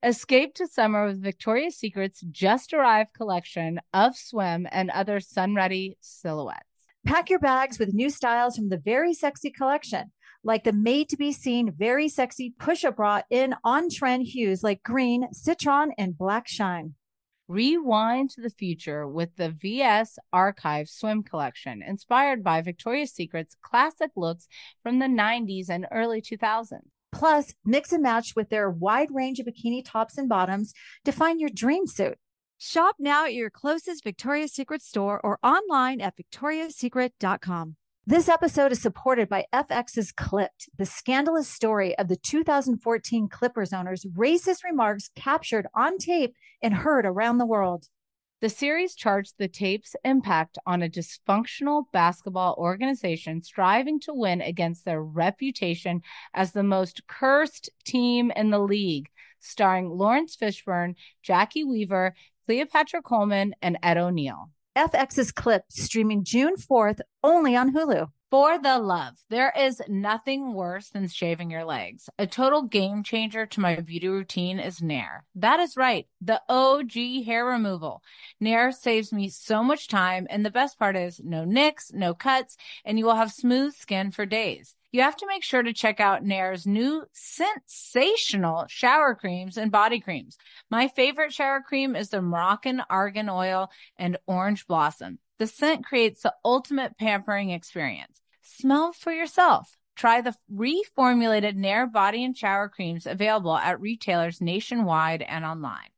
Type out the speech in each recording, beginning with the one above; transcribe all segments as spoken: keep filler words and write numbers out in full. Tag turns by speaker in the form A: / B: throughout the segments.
A: Escape to summer with Victoria's Secret's just arrived collection of swim and other sun-ready silhouettes.
B: Pack your bags with new styles from the Very Sexy collection, like the made-to-be-seen Very Sexy push-up bra in on-trend hues like green, citron, and black shine.
A: Rewind to the future with the V S Archive swim collection, inspired by Victoria's Secret's classic looks from the nineties and early two thousands.
B: Plus, mix and match with their wide range of bikini tops and bottoms to find your dream suit. Shop now at your closest Victoria's Secret store or online at victorias secret dot com. This episode is supported by F X's Clipped, the scandalous story of the two thousand fourteen Clippers owner's racist remarks captured on tape and heard around the world.
A: The series charts the tape's impact on a dysfunctional basketball organization striving to win against their reputation as the most cursed team in the league, starring Lawrence Fishburne, Jackie Weaver, Cleopatra Coleman, and Ed O'Neill.
B: F X's Clipped, streaming June fourth, only on Hulu.
A: For the love, there is nothing worse than shaving your legs. A total game changer to my beauty routine is Nair. That is right, the O G hair removal. Nair saves me so much time, and the best part is no nicks, no cuts, and you will have smooth skin for days. You have to make sure to check out Nair's new sensational shower creams and body creams. My favorite shower cream is the Moroccan Argan Oil and Orange Blossom. The scent creates the ultimate pampering experience. Smell for yourself. Try the reformulated Nair body and shower creams available at retailers nationwide and online.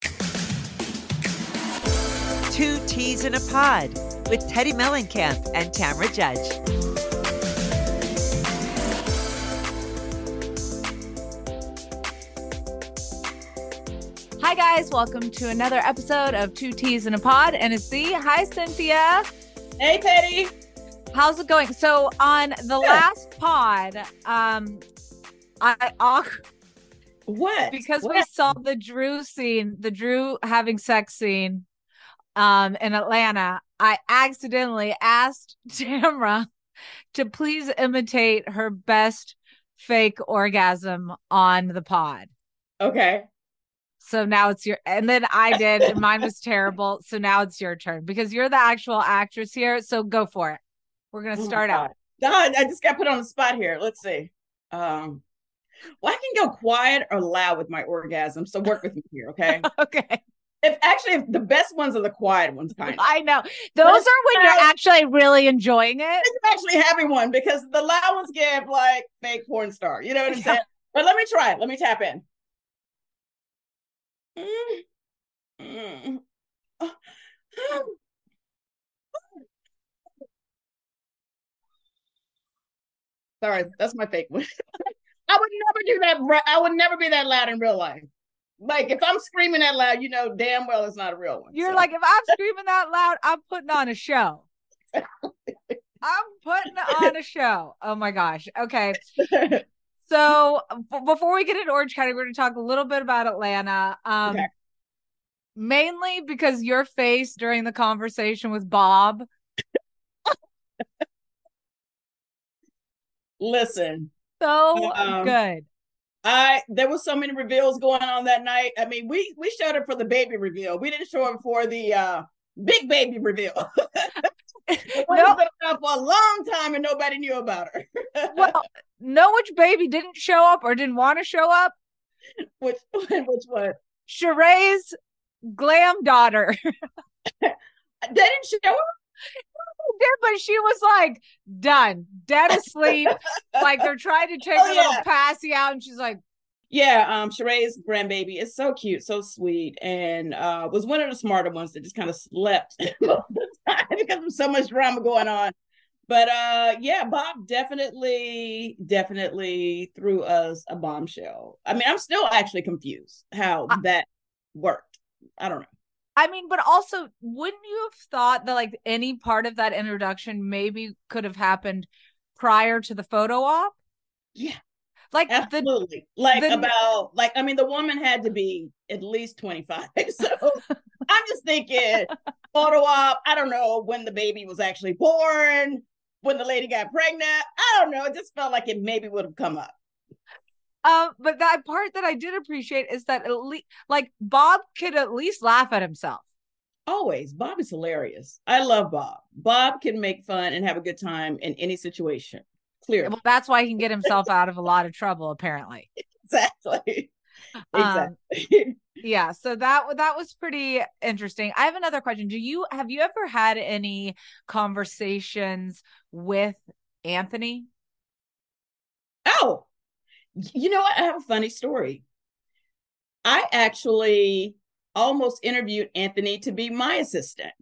C: Two Teas in a Pod with Teddy Mellencamp and Tamra Judge.
A: Hi, guys. Welcome to another episode of Two Teas in a Pod. And it's the Hi, Cynthia.
D: Hey, Teddy.
A: How's it going? So on the last pod, um, I, I
D: what?
A: Because
D: what?
A: we saw the Drew scene, the Drew having sex scene um, in Atlanta, I accidentally asked Tamra to please imitate her best fake orgasm on the pod.
D: Okay.
A: So now it's your, and then I did, and mine was terrible. So now it's your turn because you're the actual actress here. So go for it. We're going to start
D: oh
A: out.
D: God, I just got put on the spot here. Let's see. Um, well, I can go quiet or loud with my orgasm. So work with me here. Okay.
A: Okay.
D: If actually, if the best ones are the quiet ones, kind of.
A: I know. Those Let's are when you're actually really enjoying it.
D: I'm actually having one because the loud ones give like fake porn star. You know what I'm yeah. saying? But let me try it. Let me tap in. Mm. Mm. Sorry, that's my fake one. I would never do that. I would never be that loud in real life. Like if I'm screaming that loud, you know damn well it's not a real one.
A: You're
D: so.
A: like, if I'm screaming that loud, I'm putting on a show. I'm putting on a show. Oh my gosh. Okay. So b- before we get into Orange County, we're going to talk a little bit about Atlanta. Um, okay. Mainly because your face during the conversation with Bob.
D: Listen.
A: So um, good.
D: I there was so many reveals going on that night. I mean, we we showed up for the baby reveal. We didn't show up for the uh, big baby reveal. It no. been around for a long time and nobody knew about her.
A: Well, know which baby didn't show up or didn't want to show up?
D: Which which one?
A: Sheree's glam daughter.
D: They didn't show up?
A: Did, but she was like done, dead asleep. Like they're trying to take oh, her yeah. little passy out, and she's like,
D: "Yeah, um, Sheree's grandbaby is so cute, so sweet, and uh, was one of the smarter ones that just kind of slept most of the time because there's so much drama going on." But uh, yeah, Bob definitely, definitely threw us a bombshell. I mean, I'm still actually confused how I- that worked. I don't know.
A: I mean, but also, wouldn't you have thought that like any part of that introduction maybe could have happened prior to the photo op?
D: Yeah,
A: like
D: absolutely. The, like the, about like I mean, the woman had to be at least twenty-five. So I'm just thinking photo op. I don't know when the baby was actually born, when the lady got pregnant. I don't know. It just felt like it maybe would have come up.
A: Um, but that part that I did appreciate is that at least, like, Bob could at least laugh at himself.
D: Always. Bob is hilarious. I love Bob. Bob can make fun and have a good time in any situation. Clearly.
A: Well, that's why he can get himself out of a lot of trouble, apparently.
D: Exactly.
A: Um,
D: Exactly.
A: yeah. So that that was pretty interesting. I have another question. Do you have you ever had any conversations with Anthony?
D: Oh, you know what? I have a funny story. I actually almost interviewed Anthony to be my assistant.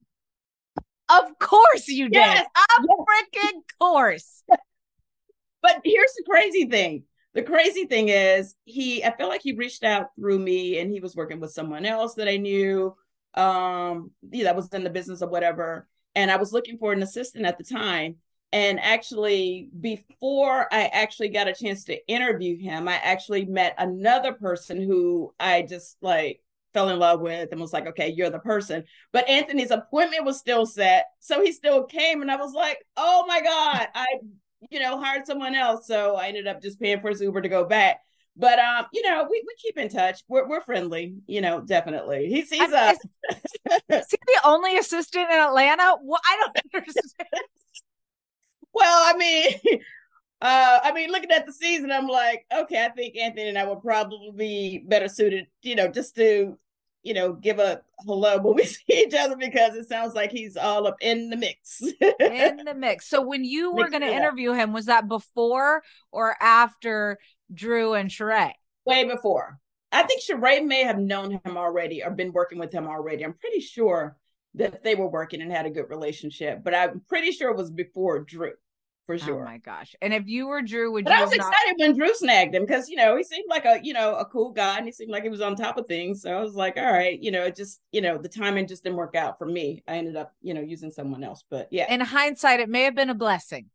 A: Of course you did.
D: Yes.
A: Of
D: Yes.
A: freaking course.
D: But here's the crazy thing. The crazy thing is he, I feel like he reached out through me and he was working with someone else that I knew, um, yeah, that was in the business of whatever. And I was looking for an assistant at the time. And actually, before I actually got a chance to interview him, I actually met another person who I just like fell in love with and was like, okay, you're the person. But Anthony's appointment was still set. So he still came and I was like, oh my God, I, you know, hired someone else. So I ended up just paying for his Uber to go back. But, um, you know, we, we keep in touch. We're, we're friendly, you know, definitely. He's, he's
A: I
D: a...
A: is, is he the only assistant in Atlanta? Well, I don't understand.
D: Well, I mean, uh, I mean, looking at the season, I'm like, okay, I think Anthony and I would probably be better suited, you know, just to, you know, give a hello when we see each other because it sounds like he's all up in the mix.
A: In the mix. So when you were going to interview him, was that before or after Drew and Sheree?
D: Way before. I think Sheree may have known him already or been working with him already. I'm pretty sure that they were working and had a good relationship, but I'm pretty sure it was before Drew. For sure.
A: Oh my gosh. And if you were Drew, would
D: but
A: you
D: I was
A: have not...
D: excited when Drew snagged him because, you know, he seemed like a, you know, a cool guy and he seemed like he was on top of things. So I was like, all right, you know, it just, you know, the timing just didn't work out for me. I ended up, you know, using someone else, but yeah.
A: In hindsight, it may have been a blessing.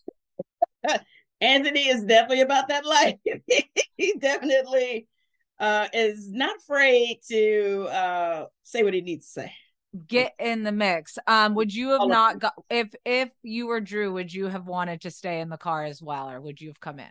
D: Anthony is definitely about that life. He definitely uh, is not afraid to uh, say what he needs to say.
A: Get in the mix. Um, would you have not got if if you were Drew, would you have wanted to stay in the car as well, or would you have come in?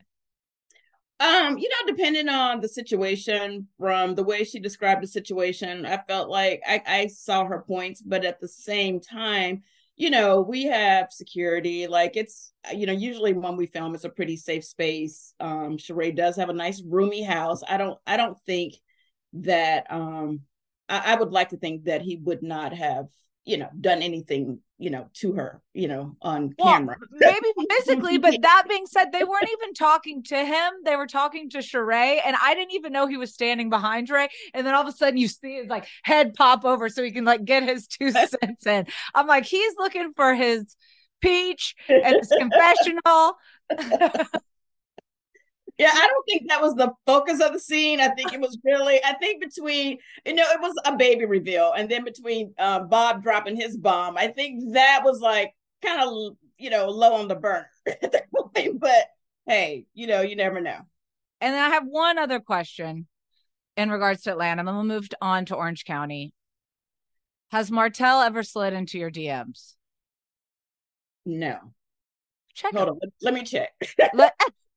D: Um, you know, depending on the situation, from the way she described the situation, I felt like I, I saw her points, but at the same time, you know, we have security. Like it's, you know, usually when we film, it's a pretty safe space. Um, Sheree does have a nice roomy house. I don't, I don't think that um I, I would like to think that he would not have, you know, done anything, you know, to her, you know, on well, camera.
A: Maybe physically, but that being said, they weren't even talking to him. They were talking to Sheree, and I didn't even know he was standing behind Sheree. And then all of a sudden you see his like head pop over so he can like get his two cents in. I'm like, he's looking for his peach and his confessional.
D: Yeah, I don't think that was the focus of the scene. I think it was really, I think between, you know, it was a baby reveal. And then between uh, Bob dropping his bomb, I think that was like kind of, you know, low on the burner at that point. But hey, you know, you never know.
A: And I have one other question in regards to Atlanta. Then we'll move on to Orange County. Has Martell ever slid into your D Ms?
D: No.
A: Check
D: Hold
A: it.
D: on. Let, let me check.
A: Let-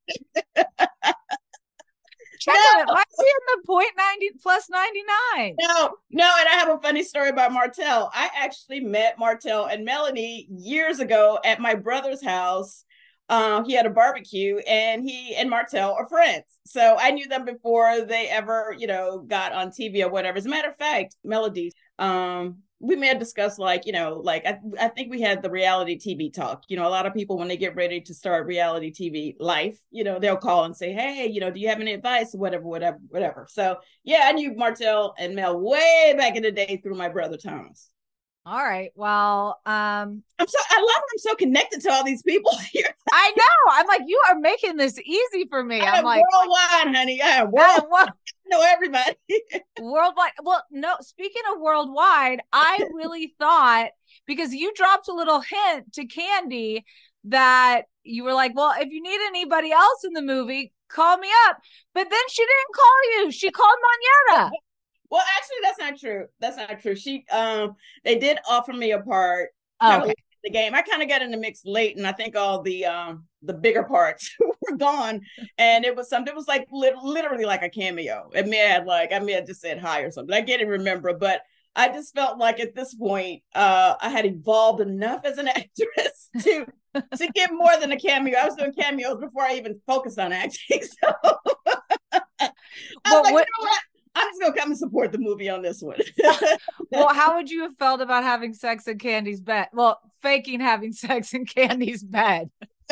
A: Check no. it. Why is he in the point ninety plus ninety-nine?
D: No, no, and I have a funny story about Martell. I actually met Martell and Melanie years ago at my brother's house. Um, he had a barbecue and he and Martell are friends. So I knew them before they ever, you know, got on T V or whatever. As a matter of fact, Melody, um, we may have discussed like, you know, like I, I think we had the reality T V talk. You know, a lot of people when they get ready to start reality T V life, you know, they'll call and say, hey, you know, do you have any advice? Whatever, whatever, whatever. So yeah, I knew Martell and Mel way back in the day through my brother Thomas.
A: All right. Well, um,
D: I'm so I love I'm so connected to all these people here.
A: I know. I'm like, you are making this easy for me.
D: I
A: I'm like
D: worldwide, honey. I am worldwide. I, I know everybody.
A: Worldwide. Well, no, speaking of worldwide, I really thought because you dropped a little hint to Candy that you were like, well, if you need anybody else in the movie, call me up. But then she didn't call you. She called Monyetta.
D: Well, actually, that's not true. That's not true. She, um, they did offer me a part.
A: Oh, okay.
D: the game. I kind of got in the mix late, and I think all the um the bigger parts were gone, and it was something. It was like li- literally like a cameo. It may have like I may have just said hi or something. I can't remember, but I just felt like at this point, uh, I had evolved enough as an actress to to get more than a cameo. I was doing cameos before I even focused on acting. So I
A: well,
D: was like,
A: what,
D: you know what? I'm just gonna come and support the movie on this one.
A: well, how would you have felt about having sex in Candy's bed? Well, faking having sex in Candy's bed.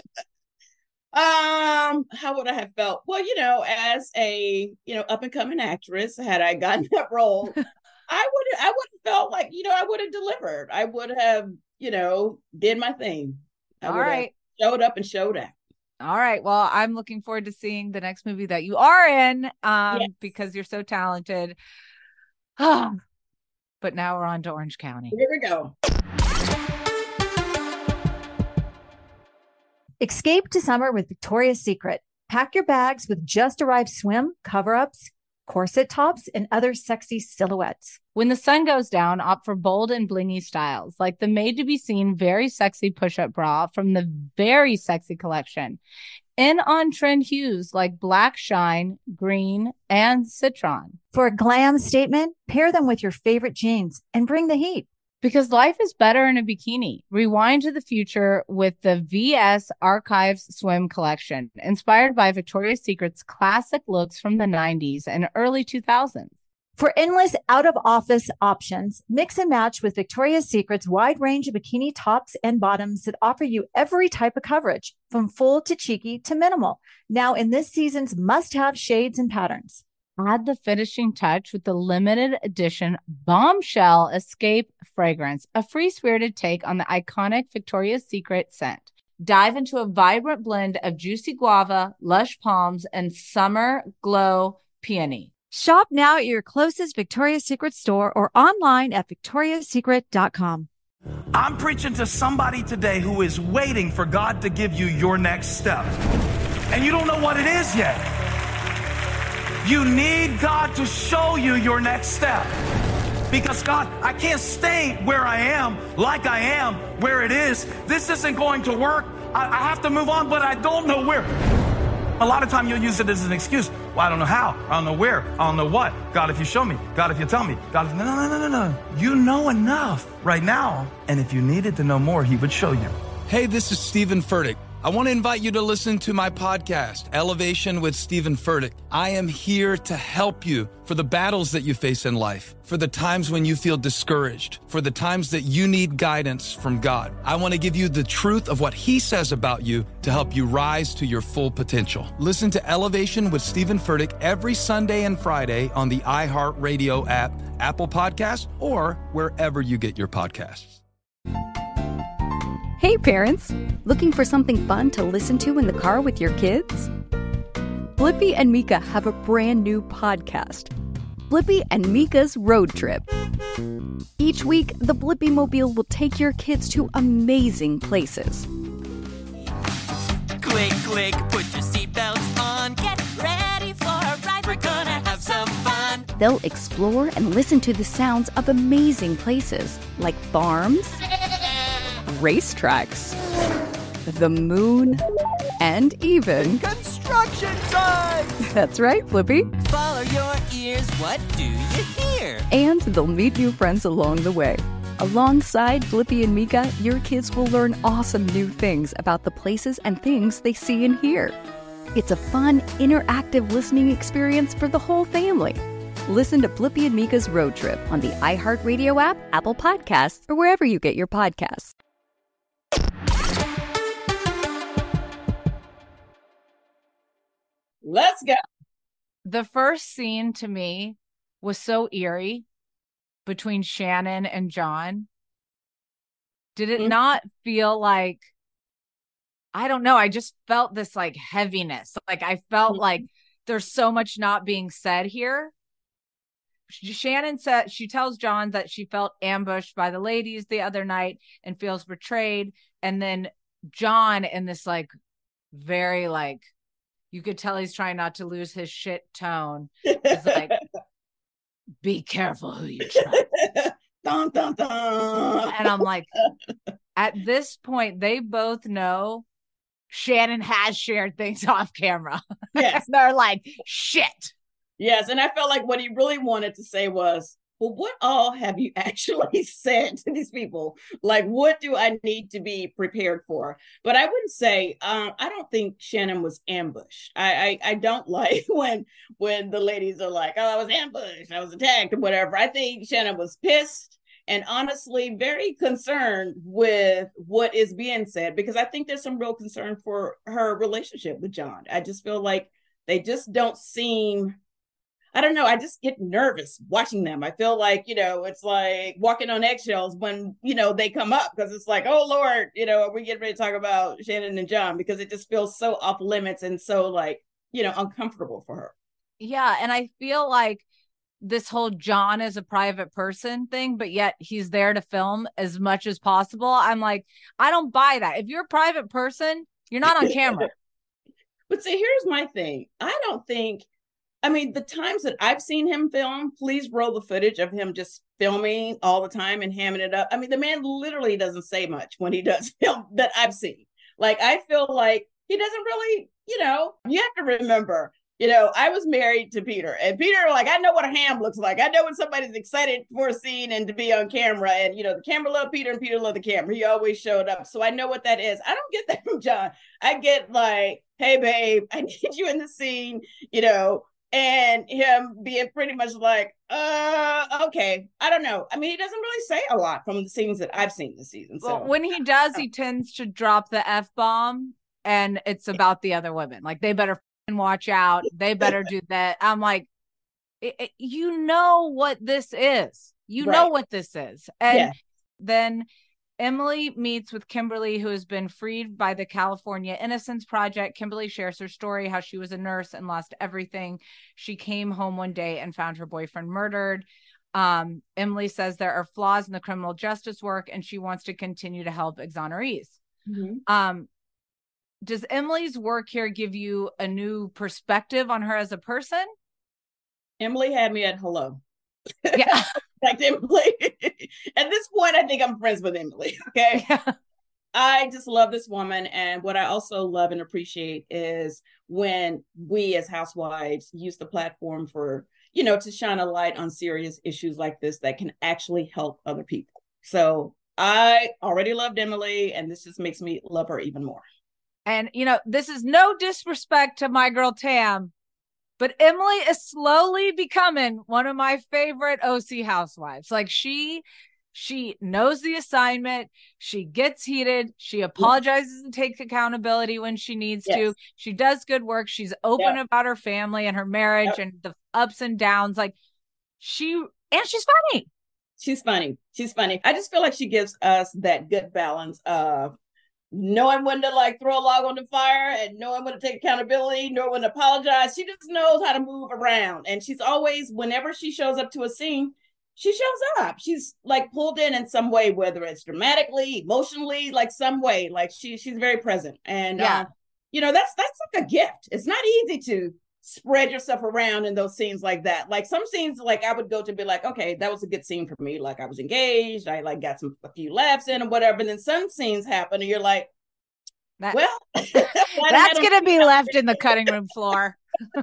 D: Um, how would I have felt? Well, you know, as a you know up and coming actress, had I gotten that role, I would I would have felt like you know I would have delivered. I would have you know did my thing. I
A: All
D: would
A: right,
D: have showed up and showed out.
A: all right. Well, I'm looking forward to seeing the next movie that you are in, um,
D: Yes.
A: because you're so talented. But now we're on to Orange County.
D: Here we go.
B: Escape to summer with Victoria's Secret. Pack your bags with just arrived swim, cover-ups, corset tops, and other sexy silhouettes.
A: When the sun goes down, opt for bold and blingy styles, like the made-to-be-seen very sexy push-up bra from the Very Sexy collection. In on-trend hues like black shine, green, and citron.
B: For a glam statement, pair them with your favorite jeans and bring the heat.
A: Because life is better in a bikini. Rewind to the future with the V S Archives Swim Collection, inspired by Victoria's Secret's classic looks from the nineties and early two thousands.
B: For endless out-of-office options, mix and match with Victoria's Secret's wide range of bikini tops and bottoms that offer you every type of coverage, from full to cheeky to minimal. Now in this season's must-have shades and patterns.
A: Add the finishing touch with the limited edition Bombshell Escape fragrance, a free-spirited take on the iconic Victoria's Secret scent. Dive into a vibrant blend of juicy guava, lush palms, and summer glow peony.
B: Shop now at your closest Victoria's Secret store or online at victorias secret dot com.
E: I'm preaching to somebody today who is waiting for God to give you your next step, and you don't know what it is yet. You need God to show you your next step. Because God, I can't stay where I am, like I am, where it is. This isn't going to work. I, I have to move on, but I don't know where. A lot of time you'll use it as an excuse. Well, I don't know how. I don't know where. I don't know what. God, if you show me. God, if you tell me. God, if... No, no, no, no, no. You know enough right now. And if you needed to know more, he would show you.
F: Hey, this is Stephen Furtick. I want to invite you to listen to my podcast, Elevation with Stephen Furtick. I am here to help you for the battles that you face in life, for the times when you feel discouraged, for the times that you need guidance from God. I want to give you the truth of what he says about you to help you rise to your full potential. Listen to Elevation with Stephen Furtick every Sunday and Friday on the iHeartRadio app, Apple Podcasts, or wherever you get your podcasts.
G: Hey parents, looking for something fun to listen to in the car with your kids? Blippi and Mika have a brand new podcast, Blippi and Mika's Road Trip. Each week, the Blippi Mobile will take your kids to amazing places.
H: Click, click, put your seatbelts on, get ready for a ride, we're gonna have some fun.
G: They'll explore and listen to the sounds of amazing places like farms, racetracks, the moon, and even
H: Construction sites!
G: That's right, Blippi.
H: Follow your ears, what do you hear?
G: And they'll meet new friends along the way. Alongside Blippi and Mika, your kids will learn awesome new things about the places and things they see and hear. It's a fun, interactive listening experience for the whole family. Listen to Blippi and Mika's Road Trip on the iHeartRadio app, Apple Podcasts, or wherever you get your podcasts.
D: Let's go.
A: The first scene to me was so eerie between Shannon and John. Did it mm-hmm. not feel like, I don't know, I just felt this like heaviness. Like I felt mm-hmm. like there's so much not being said here. Shannon said, she tells John that she felt ambushed by the ladies the other night and feels betrayed. And then John, in this like very like, you could tell he's trying not to lose his shit tone. It's like, be careful who you trust.
D: Dun, dun, dun.
A: And I'm like, At this point, they both know Shannon has shared things off camera.
D: Yes.
A: They're like, shit.
D: Yes. And I felt like what he really wanted to say was, well, what all have you actually said to these people? Like, what do I need to be prepared for? But I wouldn't say, um, I don't think Shannon was ambushed. I, I, I don't like when, when the ladies are like, oh, I was ambushed, I was attacked or whatever. I think Shannon was pissed and honestly very concerned with what is being said, because I think there's some real concern for her relationship with John. I just feel like they just don't seem, I don't know, I just get nervous watching them. I feel like, you know, it's like walking on eggshells when, you know, they come up, because it's like, oh, Lord, you know, are we getting ready to talk about Shannon and John? Because it just feels so off limits and so like, you know, uncomfortable for her.
A: Yeah. And I feel like this whole John is a private person thing, but yet he's there to film as much as possible. I'm like, I don't buy that. If you're a private person, you're not on camera.
D: But see, here's my thing. I don't think, I mean, the times that I've seen him film, please roll the footage of him just filming all the time and hamming it up. I mean, the man literally doesn't say much when he does film that I've seen. Like, I feel like he doesn't really, you know, you have to remember, you know, I was married to Peter, and Peter, like, I know what a ham looks like. I know when somebody's excited for a scene and to be on camera, and, you know, the camera loved Peter and Peter loved the camera. He always showed up. So I know what that is. I don't get that from John. I get like, hey, babe, I need you in the scene, you know, and him being pretty much like, uh, okay, I don't know. I mean, he doesn't really say a lot from the scenes that I've seen this season. So
A: well, when he does, he tends to drop the F-bomb, and it's about the other women. Like, they better f***ing watch out. They better do that. I'm like, it, it, you know what this is. You
D: Right.
A: know what this is. And
D: Yeah.
A: then Emily meets with Kimberly, who has been freed by the California Innocence Project. Kimberly shares her story, how she was a nurse and lost everything. She came home one day and found her boyfriend murdered. Um, Emily says there are flaws in the criminal justice work, and she wants to continue to help exonerees.
D: Mhm.
A: Um, does Emily's work here give you a new perspective on her as a person?
D: Emily had me at hello.
A: Yeah.
D: Like Emily. At this point, I think I'm friends with Emily. Okay.
A: Yeah.
D: I just love this woman. And what I also love and appreciate is when we as housewives use the platform for, you know, to shine a light on serious issues like this that can actually help other people. So I already loved Emily, and this just makes me love her even more.
A: And, you know, this is no disrespect to my girl Tam, but Emily is slowly becoming one of my favorite O C housewives. Like, she, she knows the assignment. She gets heated. She apologizes and takes accountability when she needs
D: Yes.
A: to. She does good work. She's open
D: Yep.
A: about her family and her marriage
D: Yep.
A: and the ups and downs. Like, she, and she's funny.
D: She's funny. She's funny. I just feel like she gives us that good balance of knowing when to like throw a log on the fire and knowing when to take accountability, knowing when to apologize. She just knows how to move around. And she's always, whenever she shows up to a scene, she shows up. She's like pulled in in some way, whether it's dramatically, emotionally, like some way. Like she she's very present. And
A: Yeah.
D: uh, you know, that's that's like a gift. It's not easy to spread yourself around in those scenes like that. Like some scenes, like I would go to be like, okay, that was a good scene for me. Like I was engaged, I like got some a few laughs in or whatever. And then some scenes happen and you're like,
A: That,
D: well,
A: that's going to be left in the cutting room floor.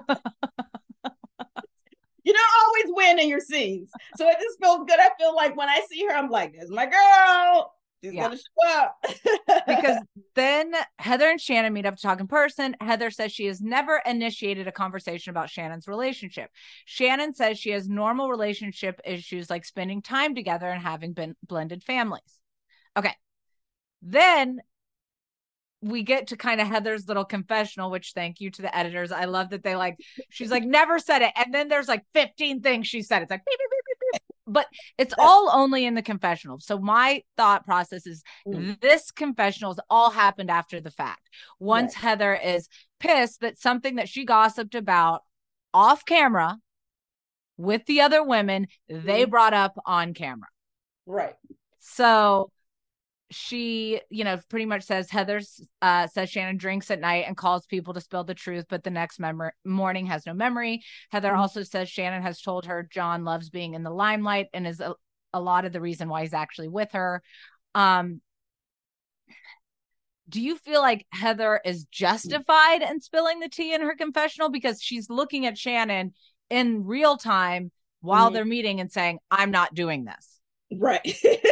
D: You don't always win in your scenes. So it just feels good. I feel like when I see her, I'm like, there's my girl. She's
A: Yeah.
D: gonna show up.
A: Because then Heather and Shannon meet up to talk in person. Heather says she has never initiated a conversation about Shannon's relationship. Shannon says she has normal relationship issues like spending time together and having been blended families. Okay. Then we get to kind of Heather's little confessional, which thank you to the editors. I love that they like, she's like, never said it. And then there's like fifteen things she said. It's like, beep, beep, beep, beep, beep. But it's all only in the confessional. So my thought process is
D: Mm.
A: this confessional has all happened after the fact. Once
D: Right.
A: Heather is pissed that something that she gossiped about off camera with the other women, they
D: Mhm.
A: brought up on camera.
D: Right.
A: So she, you know, pretty much says Heather uh, says Shannon drinks at night and calls people to spill the truth, but the next mem- morning has no memory. Heather
D: Mhm.
A: also says Shannon has told her John loves being in the limelight and is a, a lot of the reason why he's actually with her. Um, do you feel like Heather is justified in spilling the tea in her confessional because she's looking at Shannon in real time while mm-hmm. they're meeting and saying, I'm not doing this?
D: Right.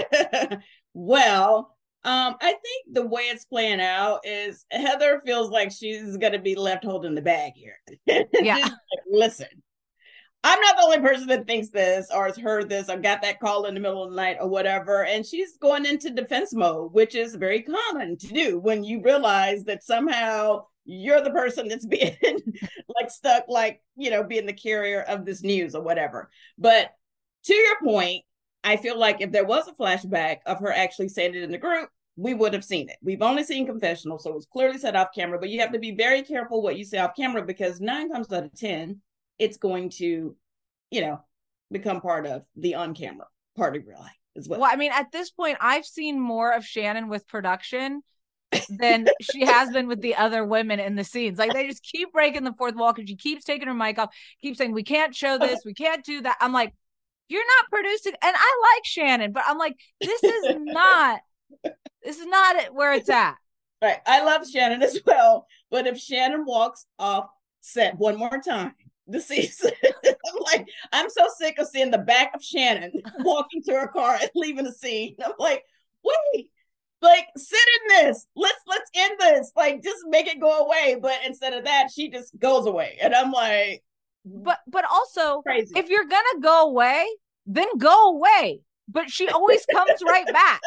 D: Well, um, I think the way it's playing out is Heather feels like she's going to be left holding the bag here.
A: Yeah.
D: Like, listen, I'm not the only person that thinks this or has heard this or got that call in the middle of the night or whatever. And she's going into defense mode, which is very common to do when you realize that somehow you're the person that's being like stuck, like, you know, being the carrier of this news or whatever. But to your point, I feel like if there was a flashback of her actually saying it in the group, we would have seen it. We've only seen confessional, so it was clearly said off camera, but you have to be very careful what you say off camera because nine times out of ten, it's going to, you know, become part of the on-camera part of your life as well.
A: Well, I mean, at this point, I've seen more of Shannon with production than she has been with the other women in the scenes. Like, they just keep breaking the fourth wall because she keeps taking her mic off, keeps saying, we can't show this, we can't do that. I'm like, you're not producing. And I like Shannon, but I'm like, this is not, this is not where it's at.
D: Right. I love Shannon as well. But if Shannon walks off set one more time, the season. I'm like, I'm so sick of seeing the back of Shannon walking to her car and leaving the scene. I'm like, wait, like sit in this. Let's let's end this. Like, just make it go away. But instead of that, she just goes away. And I'm like,
A: but but also,
D: crazy.
A: If you're gonna go away, then go away. But she always comes right back.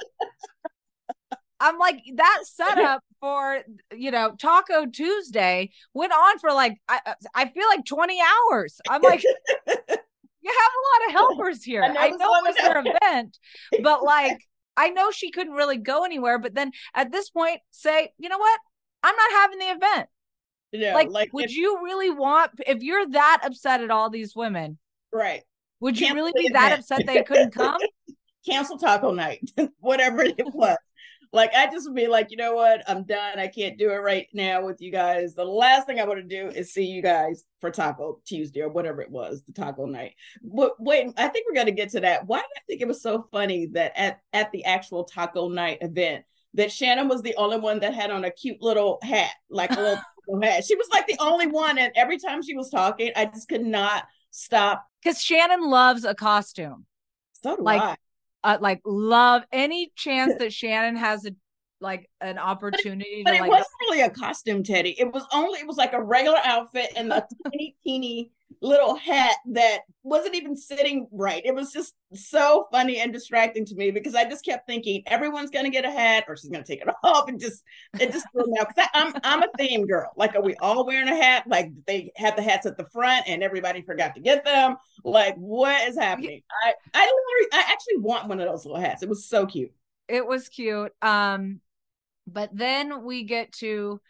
A: I'm like, that setup for, you know, Taco Tuesday went on for like, I, I feel like twenty hours. I'm like, you have a lot of helpers here. I know, I know it was her event, but like, I know she couldn't really go anywhere. But then at this point, say, you know what? I'm not having the event.
D: Yeah,
A: like,
D: like
A: would
D: if,
A: you really want, if you're that upset at all these women,
D: right?
A: Would you
D: Cancel
A: really be that
D: event.
A: upset they couldn't come?
D: Cancel taco night, whatever it was. Like, I just would be like, you know what? I'm done. I can't do it right now with you guys. The last thing I want to do is see you guys for Taco Tuesday or whatever it was, the taco night. But wait, I think we're going to get to that. Why did I think it was so funny that at, at the actual taco night event, that Shannon was the only one that had on a cute little hat, like a little hat. She was like the only one. And every time she was talking, I just could not stop.
A: Because Shannon loves a costume.
D: So do
A: like,
D: I.
A: Uh, like love any chance that Shannon has a like an opportunity
D: but, but
A: to
D: it
A: like
D: wasn't really a costume, Teddy. It was only it was like a regular outfit and a teeny teeny little hat that wasn't even sitting right. It was just so funny and distracting to me because I just kept thinking everyone's gonna get a hat or she's gonna take it off and just it just threw me out because I'm I'm a theme girl. Like, are we all wearing a hat? Like, they had the hats at the front and everybody forgot to get them. Like, what is happening? I I literally I actually want one of those little hats. It was so cute.
A: It was cute. Um, but then we get to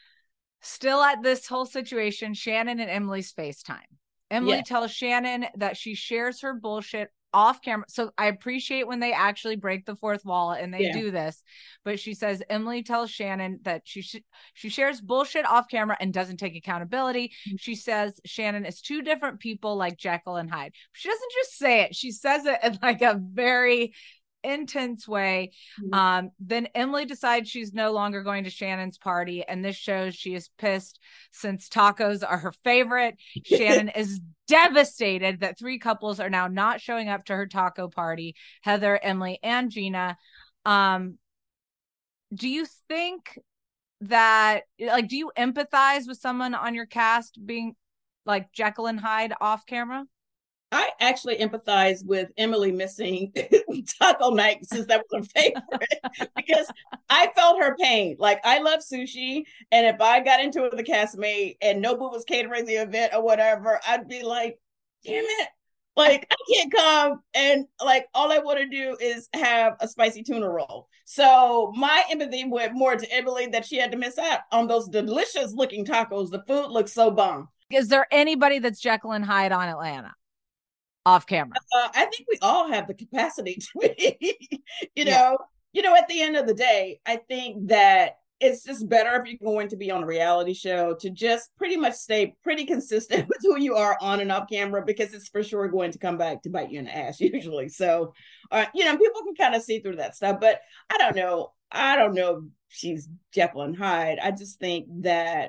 A: still at this whole situation, Shannon and Emily's FaceTime. Emily yes. tells Shannon that she shares her bullshit off camera. So I appreciate when they actually break the fourth wall and they yeah. do this. But she says Emily tells Shannon that she sh- she shares bullshit off camera and doesn't take accountability. Mm-hmm. She says Shannon is two different people like Jekyll and Hyde. She doesn't just say it. She says it in like a very intense way. Mm-hmm. Um, then Emily decides she's no longer going to Shannon's party, and this shows she is pissed since tacos are her favorite. Shannon is devastated that three couples are now not showing up to her taco party: Heather, Emily, and Gina. Um, do you think that, like, do you empathize with someone on your cast being like Jekyll and Hyde off camera?
D: I actually empathize with Emily missing taco night since that was her favorite because I felt her pain. Like, I love sushi, and if I got into it with a castmate and Nobu was catering the event or whatever, I'd be like, damn it. Like, I can't come, and like all I want to do is have a spicy tuna roll. So my empathy went more to Emily that she had to miss out on those delicious looking tacos. The food looks so bomb.
A: Is there anybody that's Jekyll and Hyde on Atlanta? Off camera.
D: Uh, I think we all have the capacity to be, you know, yeah. you know, at the end of the day, I think that it's just better if you're going to be on a reality show to just pretty much stay pretty consistent with who you are on and off camera, because it's for sure going to come back to bite you in the ass usually. So, uh, you know, people can kind of see through that stuff, but I don't know. I don't know if she's Jekyll and Hyde. I just think that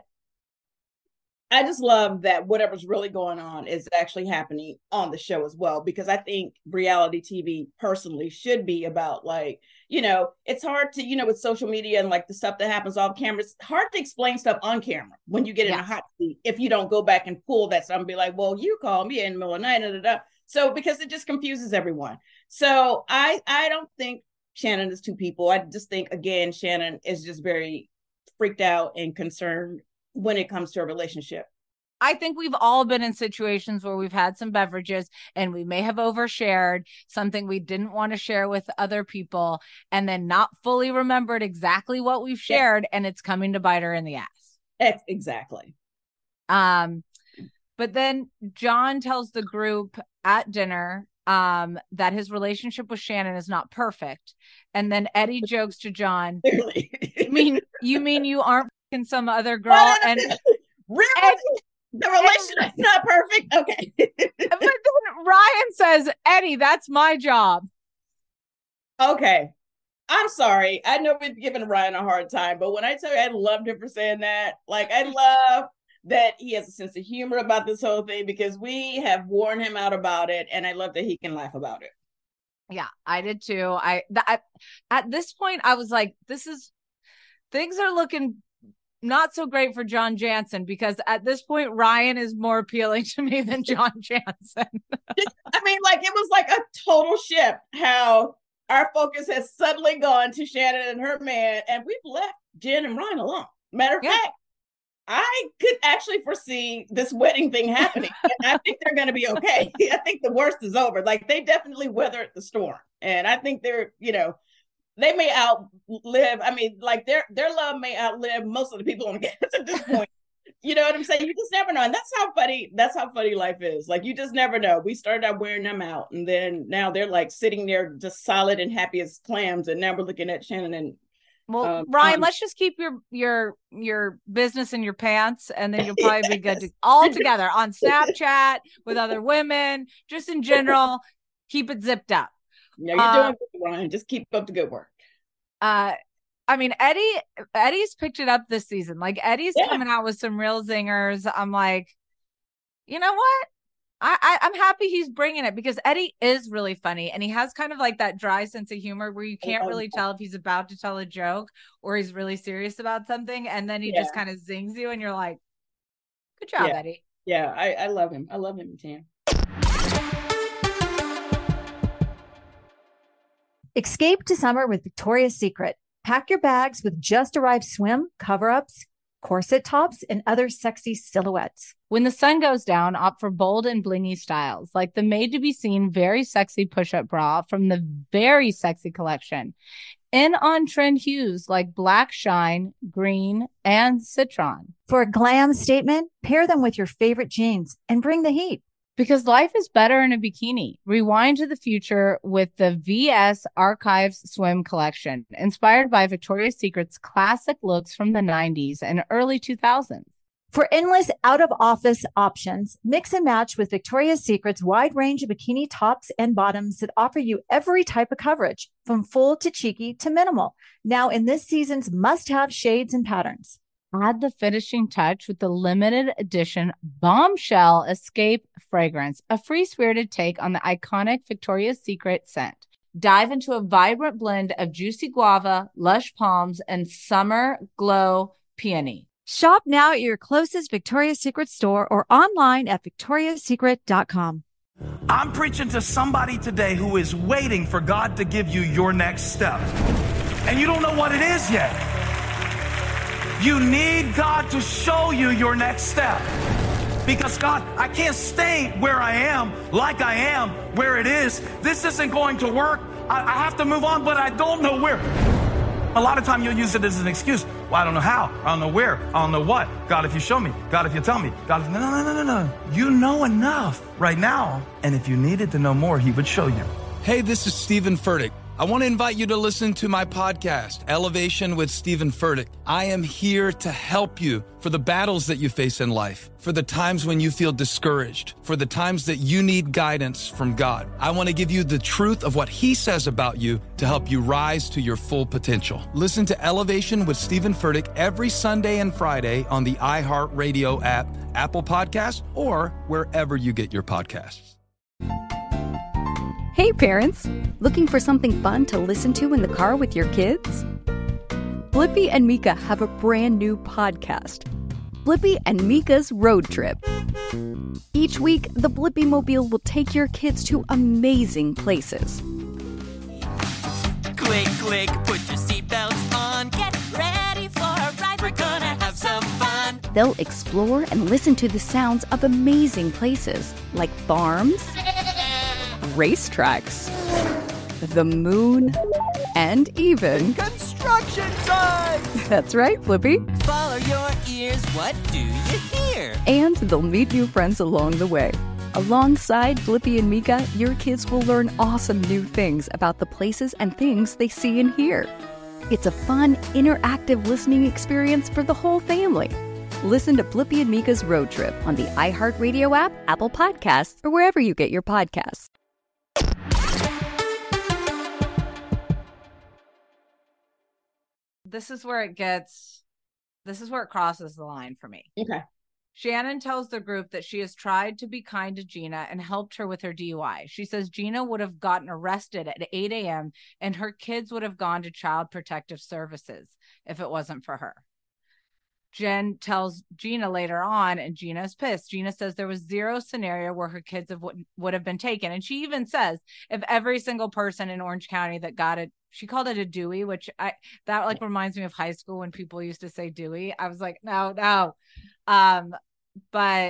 D: I just love that whatever's really going on is actually happening on the show as well, because I think reality T V personally should be about, like, you know, it's hard to, you know, with social media and like the stuff that happens off camera, it's hard to explain stuff on camera when you get yeah. in a hot seat if you don't go back and pull that stuff and be like, well, you called me in the middle of the night. Da, da, da. So because it just confuses everyone. So I I don't think Shannon is two people. I just think, again, Shannon is just very freaked out and concerned when it comes to a relationship.
A: I think we've all been in situations where we've had some beverages and we may have overshared something we didn't want to share with other people, and then not fully remembered exactly what we've shared, yeah. and it's coming to bite her in the ass.
D: Exactly.
A: Um, but then John tells the group at dinner um, that his relationship with Shannon is not perfect. And then Eddie jokes to John,
D: Clearly.
A: I mean, you mean you aren't f***ing some other girl? And
D: really? And, the relationship is not perfect? Okay.
A: But then Ryan says, Eddie, that's my job.
D: Okay. I'm sorry. I know we've given Ryan a hard time, but when I tell you I loved him for saying that, like, I love that he has a sense of humor about this whole thing, because we have worn him out about it, and I love that he can laugh about it.
A: Yeah, I did too. I, I at this point, I was like, this is, things are looking not so great for John Jansen, because at this point, Ryan is more appealing to me than John Jansen.
D: I mean, like, it was like a total shift how our focus has suddenly gone to Shannon and her man, and we've left Jen and Ryan alone. Matter of yeah. fact, I could actually foresee this wedding thing happening, and I think they're going to be okay. I think the worst is over. Like, they definitely weathered the storm, and I think they're, you know, they may outlive. I mean, like, their their love may outlive most of the people on the cast at this point. You know what I'm saying? You just never know, and that's how funny. That's how funny life is. Like, you just never know. We started out wearing them out, and then now they're like sitting there just solid and happy as clams, and now we're looking at Shannon and.
A: Well, um, Ryan, um, let's just keep your your your business in your pants, and then you'll probably yes. be good to, all together on Snapchat with other women, just in general. Keep it zipped up.
D: Yeah, you're uh, doing good, Ryan. Just keep up the good work.
A: Uh, I mean, Eddie Eddie's picked it up this season. Like, Eddie's yeah. coming out with some real zingers. I'm like, you know what? I, I I'm happy he's bringing it, because Eddie is really funny, and he has kind of like that dry sense of humor where you can't really tell if he's about to tell a joke or he's really serious about something, and then he yeah. just kind of zings you, and you're like, good job,
D: yeah.
A: Eddie.
D: Yeah, I, I love him. I love him, Tam.
B: Escape to summer with Victoria's Secret. Pack your bags with just arrived swim, cover-ups, corset tops, and other sexy silhouettes.
A: When the sun goes down, opt for bold and blingy styles, like the made-to-be-seen very sexy push-up bra from the Very Sexy collection. In on-trend hues like black shine, green, and citron.
B: For a glam statement, pair them with your favorite jeans and bring the heat.
A: Because life is better in a bikini. Rewind to the future with the V S Archives Swim Collection, inspired by Victoria's Secret's classic looks from the nineties and early two thousands.
B: For endless out-of-office options, mix and match with Victoria's Secret's wide range of bikini tops and bottoms that offer you every type of coverage, from full to cheeky to minimal. Now in this season's must-have shades and patterns.
A: Add the finishing touch with the limited edition Bombshell Escape fragrance, a free-spirited take on the iconic Victoria's Secret scent. Dive into a vibrant blend of juicy guava, lush palms, and summer glow peony.
B: Shop now at your closest Victoria's Secret store or online at victorias secret dot com.
E: I'm preaching to somebody today who is waiting for God to give you your next step, and you don't know what it is yet. You need God to show you your next step. Because, God, I can't stay where I am, like I am, where it is. This isn't going to work. I, I have to move on, but I don't know where. A lot of time you'll use it as an excuse. Well, I don't know how. I don't know where. I don't know what. God, if you show me. God, if you tell me. God, if... No, no, no, no, no. You know enough right now. And if you needed to know more, he would show you.
F: Hey, this is Stephen Furtick. I want to invite you to listen to my podcast, Elevation with Stephen Furtick. I am here to help you for the battles that you face in life, for the times when you feel discouraged, for the times that you need guidance from God. I want to give you the truth of what He says about you to help you rise to your full potential. Listen to Elevation with Stephen Furtick every Sunday and Friday on the iHeartRadio app, Apple Podcasts, or wherever you get your podcasts.
G: Hey parents, looking for something fun to listen to in the car with your kids? Blippi and Mika have a brand new podcast, Blippi and Mika's Road Trip. Each week, the Blippi Mobile will take your kids to amazing places.
H: Click, click, put your seatbelts on. Get ready for a ride. We're gonna have some fun.
G: They'll explore and listen to the sounds of amazing places like farms, racetracks, the moon, and even
H: Construction sites!
G: That's right, Blippi.
H: Follow your ears. What do you hear?
G: And they'll meet new friends along the way. Alongside Blippi and Mika, your kids will learn awesome new things about the places and things they see and hear. It's a fun, interactive listening experience for the whole family. Listen to Blippi and Mika's Road Trip on the iHeartRadio app, Apple Podcasts, or wherever you get your podcasts.
A: This is where it gets, this is where it crosses the line for me.
D: Okay.
A: Shannon tells the group that she has tried to be kind to Gina and helped her with her D U I. She says Gina would have gotten arrested at eight a.m. and her kids would have gone to Child Protective Services if it wasn't for her. Jen tells Gina later on, and Gina's pissed. Gina says there was zero scenario where her kids have, would, would have been taken. And she even says if every single person in Orange County that got it, she called it a Dewey, which I that like reminds me of high school when people used to say Dewey. I was like, no, no. Um, but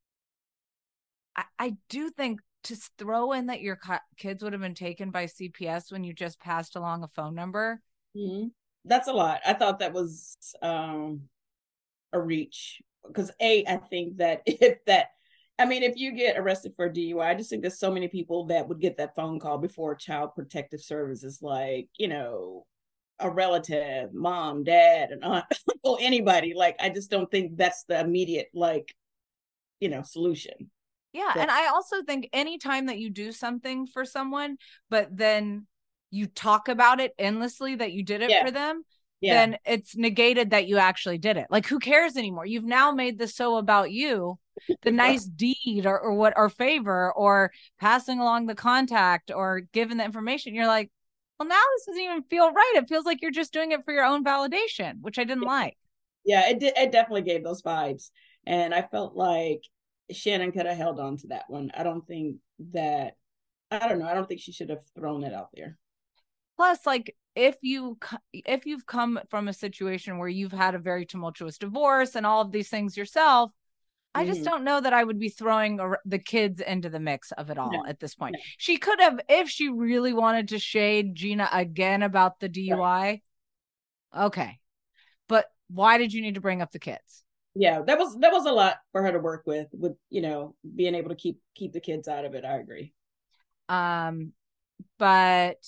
A: I, I do think to throw in that your co- kids would have been taken by C P S when you just passed along a phone number.
D: Mm-hmm. That's a lot. I thought that was um, a reach because a, I think that if that, I mean, if you get arrested for a D U I, I just think there's so many people that would get that phone call before Child Protective Services, like, you know, a relative, mom, dad, an aunt, or anybody. Like, I just don't think that's the immediate, like, you know, solution.
A: Yeah.
D: But-
A: and I also think anytime that you do something for someone, but then you talk about it endlessly that you did it
D: Yeah.
A: for them,
D: Yeah.
A: then it's negated that you actually did it. Like, who cares anymore? You've now made this so about you, the nice deed or, or what, or favor, or passing along the contact or giving the information. You're like, well, now this doesn't even feel right. It feels like you're just doing it for your own validation, which I didn't like.
D: Yeah, it did. It definitely gave those vibes. And I felt like Shannon could have held on to that one. I don't think that, I don't know. I don't think she should have thrown it out there.
A: Plus, like, if you if you've come from a situation where you've had a very tumultuous divorce and all of these things yourself, I just
D: Mhm.
A: don't know that I would be throwing a, the kids into the mix of it all
D: No,
A: at this point.
D: no.
A: She could have, if she really wanted to shade Gina again about the D U I. Okay, but why did you need to bring up the kids?
D: Yeah, that was that was a lot for her to work with, with, you know, being able to keep keep the kids out of it. I agree.
A: Um, but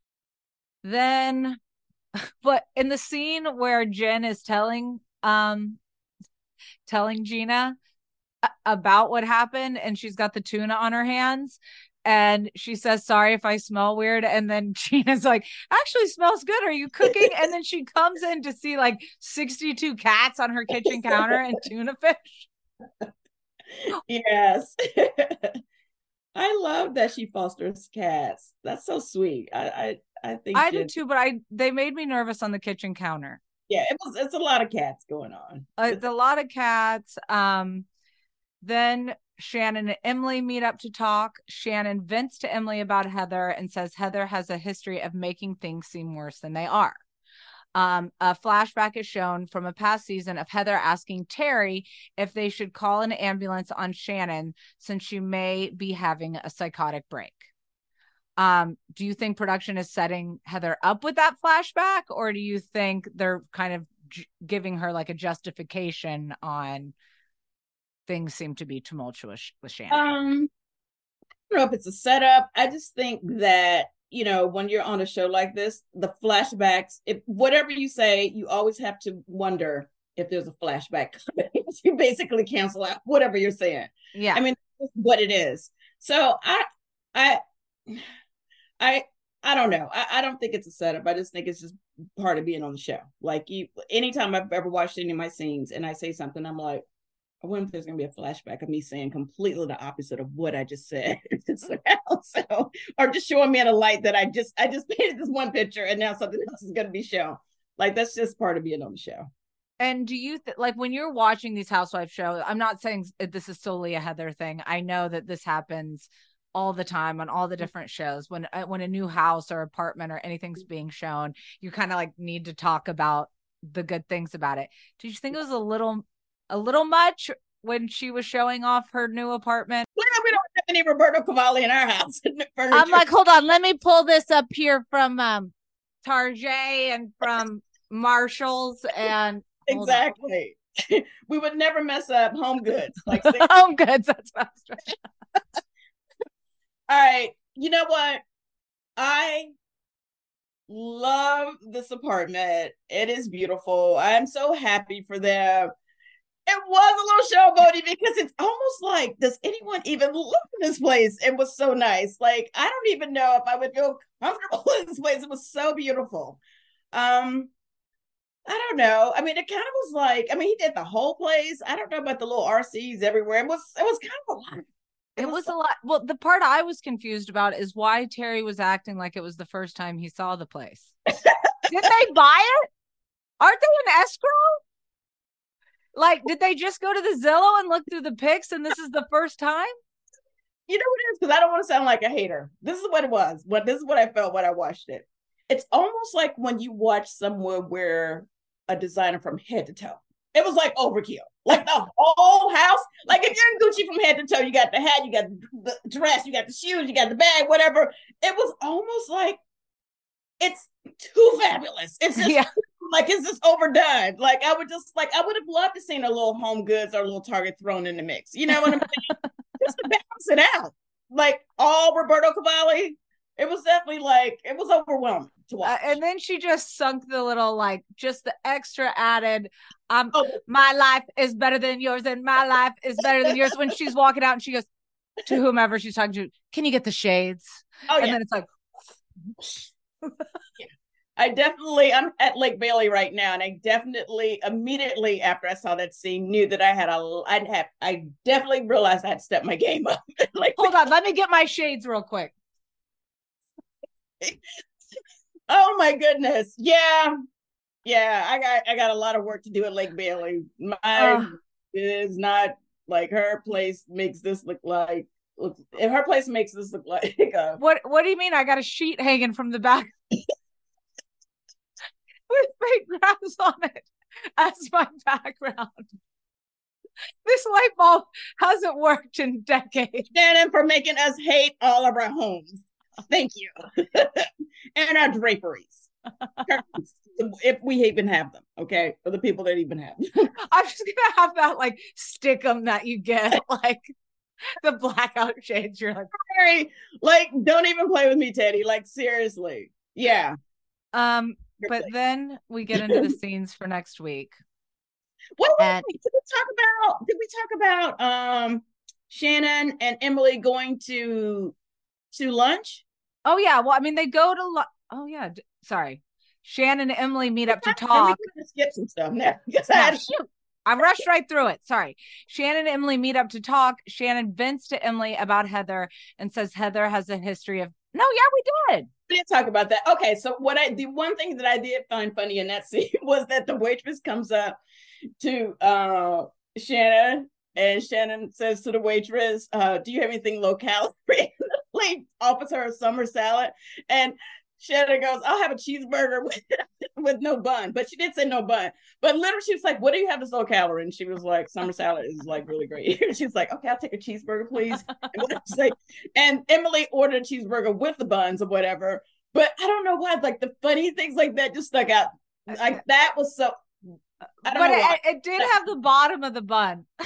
A: then, but in the scene where Jen is telling, um, telling Gina a- about what happened, and she's got the tuna on her hands, and she says, "Sorry if I smell weird," and then Gina's like, "Actually smells good. Are you cooking?" And then she comes in to see like sixty-two cats on her kitchen counter and tuna fish.
D: Yes. I love that she fosters cats. That's so sweet. I I, I think
A: I
D: Jen-
A: did too, but I they made me nervous on the kitchen counter.
D: yeah, it was it's a lot of cats going on.
A: Uh, it's a lot of cats. Um, then Shannon and Emily meet up to talk. Shannon vents to Emily about Heather and says Heather has a history of making things seem worse than they are. Um, a flashback is shown from a past season of Heather asking Terry if they should call an ambulance on Shannon since she may be having a psychotic break. Um, do you think production is setting Heather up with that flashback, or do you think they're kind of j- giving her like a justification on things seem to be tumultuous with Shannon?
D: Um, I don't know if it's a setup. I just think that you know, when you're on a show like this, the flashbacks, if whatever you say, you always have to wonder if there's a flashback. You basically cancel out whatever you're saying.
A: Yeah.
D: I mean, that's what it is. So I, I, I, I don't know. I, I don't think it's a setup. I just think it's just part of being on the show. Like you, anytime I've ever watched any of my scenes and I say something, I'm like, I wonder if there's going to be a flashback of me saying completely the opposite of what I just said. So, or just showing me in a light that I just, I just painted this one picture and now something else is going to be shown. Like, that's just part of being on the show.
A: And do you th- like when you're watching these housewife shows, I'm not saying this is solely a Heather thing. I know that this happens all the time on all the different shows. When, uh, when a new house or apartment or anything's being shown, you kind of like need to talk about the good things about it. Did you think it was a little, a little much when she was showing off her new apartment?
D: Well, we don't have any Roberto Cavalli in our house.
A: I'm like, hold on, let me pull this up here from um, Tarjay and from Marshalls and
D: exactly. We would never mess up Home Goods. Like
A: Home Goods. That's what I was trying.
D: All right. You know what? I love this apartment. It is beautiful. I'm so happy for them. It was a little showboaty because it's almost like, does anyone even look at this place? It was so nice. Like, I don't even know if I would feel comfortable in this place. It was so beautiful. Um, I don't know. I mean, it kind of was like, I mean, he did the whole place. I don't know about the little R Cs everywhere. It was, it was kind of a lot.
A: It, it was, was a lot. Well, the part I was confused about is why Terry was acting like it was the first time he saw the place. Did they buy it? Aren't they in escrow? Like, did they just go to the Zillow and look through the pics and this is the first time?
D: You know what it is? Because I don't want to sound like a hater. This is what it was. But this is what I felt when I watched it. It's almost like when you watch someone wear a designer from head to toe. It was like overkill. Like the whole house. Like if you're in Gucci from head to toe, you got the hat, you got the dress, you got the shoes, you got the bag, whatever. It was almost like it's too fabulous. It's just yeah. like it's just overdone. Like I would just like I would have loved to seen a little Home Goods or a little Target thrown in the mix. You know what I'm saying? Just to balance it out. Like all Roberto Cavalli. It was definitely like it was overwhelming to watch.
A: Uh, and then she just sunk the little like just the extra added um oh. My life is better than yours and my life is better than yours when she's walking out and she goes to whomever she's talking to, can you get the shades?
D: Oh,
A: and
D: yeah.
A: then it's like
D: yeah. I definitely I'm at Lake Bailey right now and I definitely immediately after I saw that scene knew that I had a I'd have I definitely realized I had to step my game up. Like
A: hold on, let me get my shades real quick.
D: Oh my goodness. Yeah. Yeah. I got I got a lot of work to do at Lake Bailey. My uh, is not like her place makes this look like look, if her place makes this look like a,
A: what what do you mean? I got a sheet hanging from the back with fake grass on it as my background. This light bulb hasn't worked in decades.
D: Shannon for making us hate all of our homes. Thank you. And our draperies. If we even have them, okay? For the people that even have them.
A: I'm just gonna have that like stick 'em that you get, like the blackout shades. You're like,
D: Sorry. Like, don't even play with me, Teddy. Like, seriously. Yeah.
A: Um, Your but place. Then we get into the scenes for next week.
D: What and- did we talk about? Did we talk about um Shannon and Emily going to to lunch?
A: Oh yeah, well I mean they go to lu- oh yeah, d- sorry. Shannon and Emily meet up to talk.
D: We skip some stuff now. Yes,
A: no, I, shoot. I rushed right through it. Sorry. Shannon and Emily meet up to talk. Shannon vents to Emily about Heather and says Heather has a history of no, yeah, we did.
D: We didn't talk about that. Okay, so what I the one thing that I did find funny in that scene was that the waitress comes up to uh Shannon and Shannon says to the waitress, uh, do you have anything low calorie? Like offers her a summer salad. And Shannon goes, I'll have a cheeseburger with, with no bun. But she did say no bun. But literally she was like, what do you have that's low calorie? And she was like, summer salad is like really great. She was like, okay, I'll take a cheeseburger, please. And, like, and Emily ordered a cheeseburger with the buns or whatever. But I don't know why, like the funny things like that just stuck out. Like that was so I don't
A: but
D: know
A: it, it did have the bottom of the bun.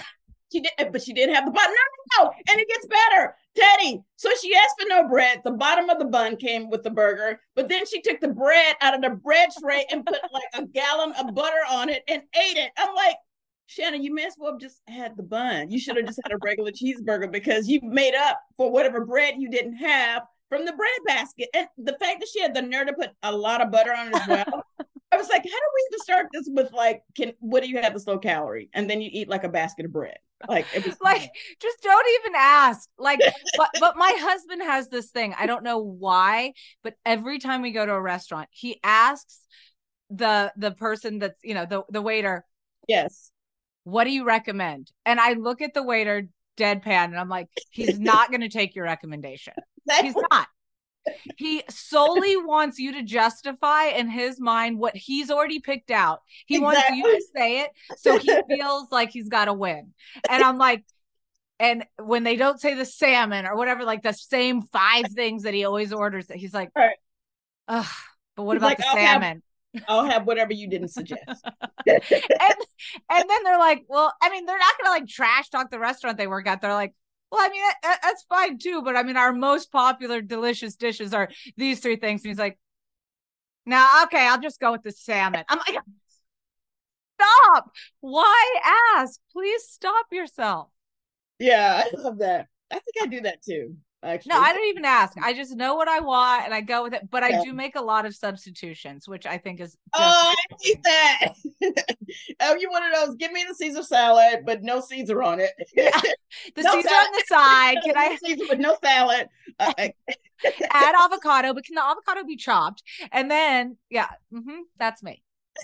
D: She did, but she did have the bun. No, no, no. And it gets better. Teddy. So she asked for no bread. The bottom of the bun came with the burger, but then she took the bread out of the bread tray and put like a gallon of butter on it and ate it. I'm like, Shannon, you may as well have just had the bun. You should have just had a regular cheeseburger because you made up for whatever bread you didn't have from the bread basket. And the fact that she had the nerve to put a lot of butter on it as well. I was like, how do we even start this with like, can what do you have that's low calorie? And then you eat like a basket of bread. Like it was
A: like, just don't even ask. Like, but but my husband has this thing. I don't know why, but every time we go to a restaurant, he asks the the person that's, you know, the, the waiter,
D: yes,
A: what do you recommend? And I look at the waiter deadpan and I'm like, he's not going to take your recommendation. He's not. He solely wants you to justify in his mind what he's already picked out. He exactly. wants you to say it so he feels like he's got to win. And I'm like, and when they don't say the salmon or whatever, like the same five things that he always orders, he's like, right. Ugh, but what he's about like, the I'll salmon?
D: Have, I'll have whatever you didn't suggest.
A: and, and then they're like, well, I mean, they're not going to like trash talk the restaurant they work at. They're like, well, I mean, that, that's fine too. But I mean, our most popular delicious dishes are these three things. And he's like, now, okay, I'll just go with the salmon. I'm like, stop. Why ask? Please stop yourself.
D: Yeah, I love that. I think I do that too. Actually.
A: No, I don't even ask. I just know what I want and I go with it. But yeah. I do make a lot of substitutions, which I think is.
D: Oh, I hate that. Oh, you one of those? Give me the Caesar salad, but no Caesar on it.
A: Yeah. The no Caesar salad. On the side. Can I
D: Caesar with no salad? Uh,
A: add avocado, but can the avocado be chopped? And then, yeah, mm-hmm, that's me.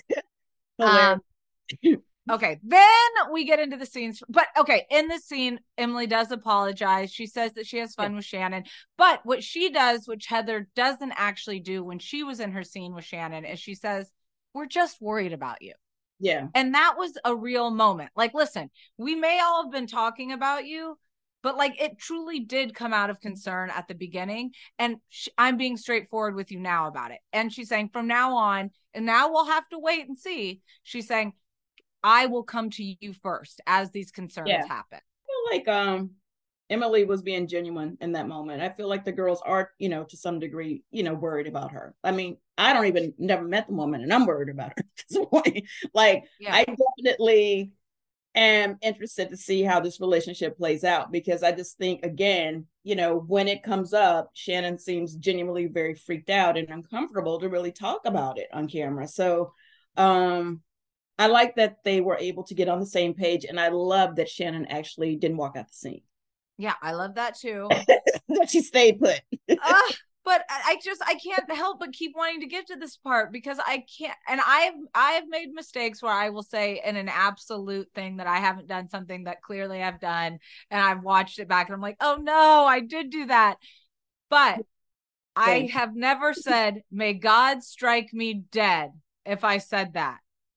A: um, Okay, then we get into the scenes. But okay, in the scene, Emily does apologize. She says that she has fun yeah. with Shannon. But what she does, which Heather doesn't actually do when she was in her scene with Shannon, is she says, we're just worried about you.
D: Yeah.
A: And that was a real moment. Like, listen, we may all have been talking about you, but like it truly did come out of concern at the beginning. And sh- I'm being straightforward with you now about it. And she's saying from now on, and now we'll have to wait and see. She's saying, I will come to you first as these concerns
D: yeah.
A: happen.
D: I feel like um, Emily was being genuine in that moment. I feel like the girls are, you know, to some degree, you know, worried about her. I mean, I don't even never met the woman and I'm worried about her at this point. Like, yeah. I definitely am interested to see how this relationship plays out because I just think, again, you know, when it comes up, Shannon seems genuinely very freaked out and uncomfortable to really talk about it on camera. So, um, I like that they were able to get on the same page. And I love that Shannon actually didn't walk out the scene.
A: Yeah, I love that too.
D: That she stayed put.
A: uh, but I just, I can't help but keep wanting to get to this part because I can't. And I've, I've made mistakes where I will say in an absolute thing that I haven't done something that clearly I've done. And I've watched it back and I'm like, oh no, I did do that. But Thanks. I have never said, may God strike me dead if I said that.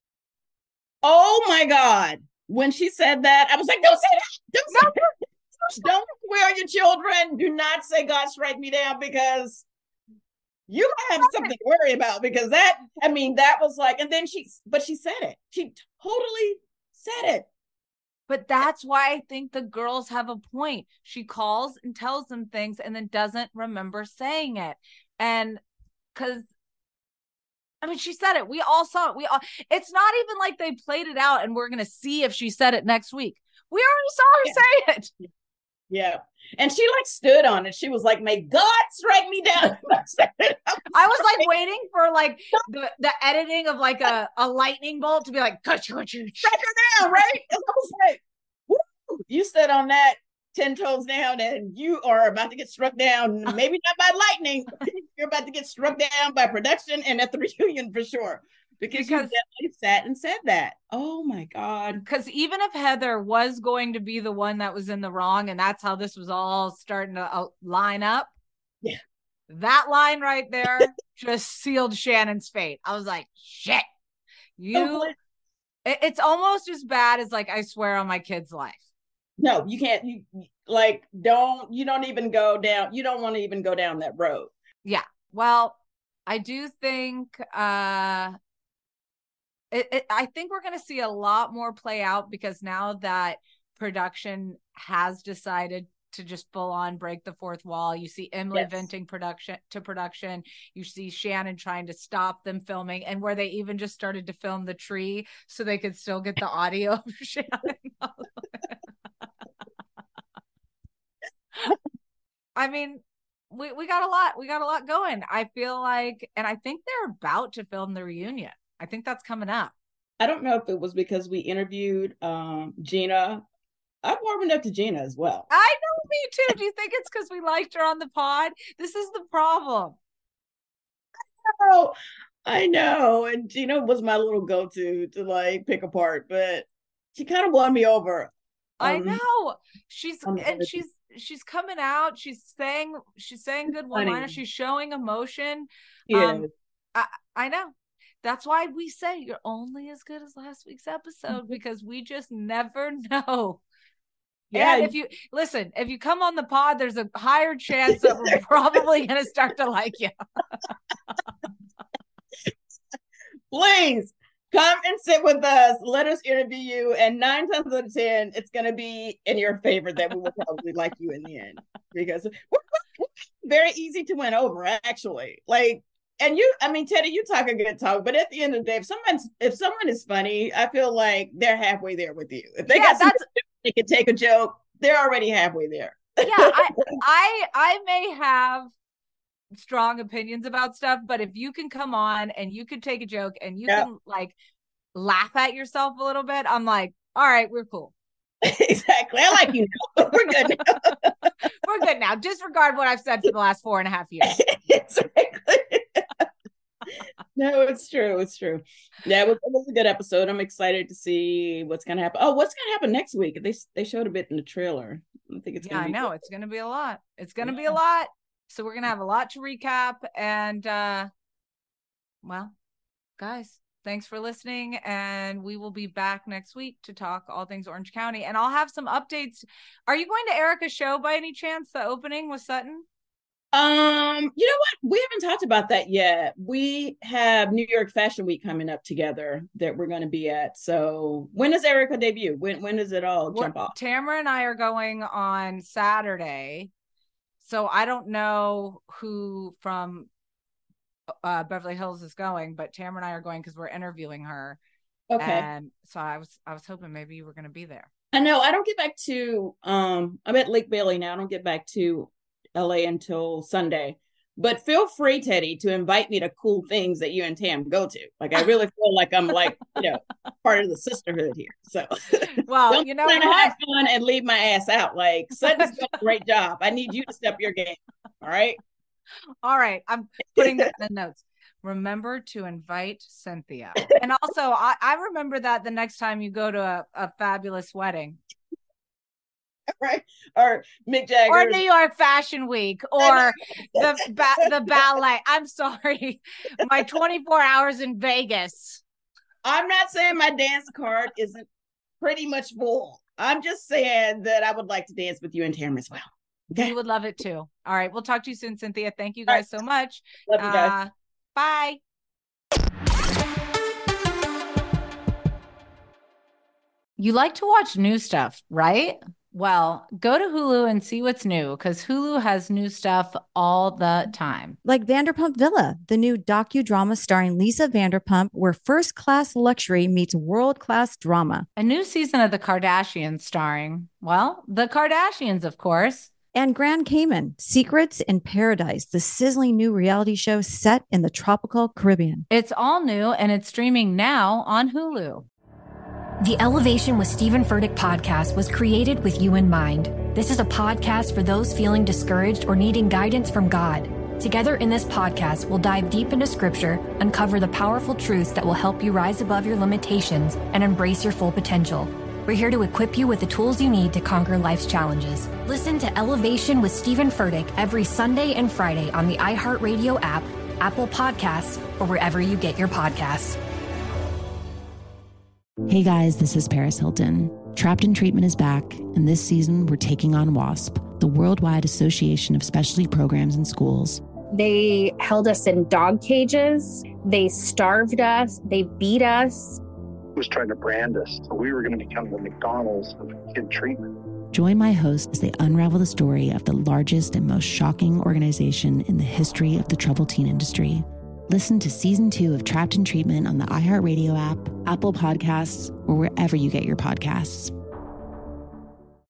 D: Oh my God. When she said that, I was like, don't say that. Don't say that. Don't swear your children. Do not say God strike me down because you have something to worry about because that, I mean, that was like, and then she, but she said it. She totally said it.
A: But that's why I think the girls have a point. She calls and tells them things and then doesn't remember saying it. And because I mean, she said it. We all saw it. We all. It's not even like they played it out and we're going to see if she said it next week. We already saw her yeah. say it.
D: Yeah. And she like stood on it. She was like, may God strike me down. I was,
A: I was like waiting for like the, the editing of like a, a lightning bolt to be like, cut you, cut you.
D: Strike her down, right? I was like, woo. You stood on that ten toes down and you are about to get struck down, maybe not by lightning. You're about to get struck down by production and at the reunion for sure. Because, because you definitely sat and said that. Oh my God.
A: Because even if Heather was going to be the one that was in the wrong and that's how this was all starting to uh, line up.
D: Yeah.
A: That line right there just sealed Shannon's fate. I was like, shit. You, oh, it, it's almost as bad as like, I swear on my kid's life.
D: No, you can't. You like don't. You don't even go down. You don't want to even go down that road.
A: Yeah. Well, I do think. Uh, it, it, I think we're going to see a lot more play out because now that production has decided to just full on break the fourth wall. You see Emily
D: Yes.
A: venting production to production. You see Shannon trying to stop them filming, and where they even just started to film the tree so they could still get the audio of Shannon. I mean, we, we got a lot, we got a lot going. I feel like, and I think they're about to film the reunion. I think that's coming up.
D: I don't know if it was because we interviewed um, Gina. I'm warming up to Gina as well.
A: I know, me too. Do you think it's because we liked her on the pod? This is the problem.
D: Oh, I know. And Gina was my little go-to to like pick apart, but she kind of won me over.
A: I
D: Um,
A: know. She's
D: um,
A: and she's she's coming out. She's saying she's saying good
D: funny.
A: one-liners. She's showing emotion.
D: Yeah.
A: Um, I I know. That's why we say you're only as good as last week's episode, because we just never know.
D: Yeah.
A: And if you listen, if you come on the pod, there's a higher chance that we're probably going to start to like you.
D: Please come and sit with us. Let us interview you. And nine times out of ten, it's going to be in your favor that we will probably like you in the end, because we're, we're very easy to win over, actually. Like, and you, I mean, Teddy, you talk a good talk, but at the end of the day, if someone's, if someone is funny, I feel like they're halfway there with you. If they
A: Yeah,
D: got something
A: that's-
D: they can take a joke, they're already halfway there.
A: Yeah, I, I I may have strong opinions about stuff, but if you can come on and you can take a joke and you
D: Yep.
A: can like laugh at yourself a little bit, I'm like, all right, we're cool.
D: Exactly. I like you now. We're good now.
A: We're good now. Disregard what I've said for the last four and a half years.
D: Exactly. No, it's true. It's true. Yeah, it was, it was a good episode. I'm excited to see what's going to happen. Oh, what's going to happen next week? They they showed a bit in the trailer. I think it's
A: Yeah,
D: gonna
A: I
D: be
A: know.
D: good.
A: It's going to be a lot. It's going to be
D: Yeah.
A: a lot. So we're going to have a lot to recap. And, uh, well, guys, thanks for listening. And we will be back next week to talk all things Orange County. And I'll have some updates. Are you going to Erica's show by any chance, the opening with Sutton?
D: Um, you know what? We haven't talked about that yet. We have New York Fashion Week coming up together that we're going to be at. So when does Erica debut? When when does it all jump
A: Well,
D: off?
A: Tamara and I are going on Saturday. So I don't know who from uh, Beverly Hills is going, but Tamara and I are going because we're interviewing her.
D: Okay.
A: And so I was I was hoping maybe you were going to be there.
D: I know I don't get back to um I'm at Lake Bailey now. I don't get back to L A until Sunday. But feel free, Teddy, to invite me to cool things that you and Tam go to. Like I really feel like I'm like, you know, part of the sisterhood here. So
A: Well,
D: don't
A: you know
D: try to
A: what?
D: have fun and leave my ass out. Like Sutton's done a great job. I need you to step your game. All right.
A: All right. I'm putting that in the notes. Remember to invite Cynthia. And also, I, I remember that the next time you go to a, a fabulous wedding
D: Right. Or Mick Jagger.
A: or New York Fashion Week or the ba- the ballet. I'm sorry. My twenty-four hours in Vegas.
D: I'm not saying my dance card isn't pretty much full. I'm just saying that I would like to dance with you and Tam as well. Okay.
A: We would love it too. All right. We'll talk to you soon, Cynthia. Thank you guys so much.
D: Love you guys.
A: Uh, bye. You like to watch new stuff, right? Well, go to Hulu and see what's new, because Hulu has new stuff all the time.
B: Like Vanderpump Villa, the new docudrama starring Lisa Vanderpump, where first-class luxury meets world-class drama.
A: A new season of The Kardashians starring, well, the Kardashians, of course.
B: And Grand Cayman, Secrets in Paradise, the sizzling new reality show set in the tropical Caribbean.
A: It's all new and it's streaming now on Hulu.
I: The Elevation with Stephen Furtick podcast was created with you in mind. This is a podcast for those feeling discouraged or needing guidance from God. Together in this podcast, we'll dive deep into scripture, uncover the powerful truths that will help you rise above your limitations and embrace your full potential. We're here to equip you with the tools you need to conquer life's challenges. Listen to Elevation with Stephen Furtick every Sunday and Friday on the iHeartRadio app, Apple Podcasts, or wherever you get your podcasts.
J: Hey guys, this is Paris Hilton. Trapped in Treatment is back, and this season we're taking on WASP, the Worldwide Association of Specialty Programs in Schools.
K: They held us in dog cages. They starved us. They beat us. was trying to brand us. So we were going to become the McDonald's of kid treatment.
J: Join my hosts as they unravel the story of the largest and most shocking organization in the history of the troubled teen industry. Listen to season two of Trapped in Treatment on the iHeartRadio app, Apple Podcasts, or wherever you get your podcasts.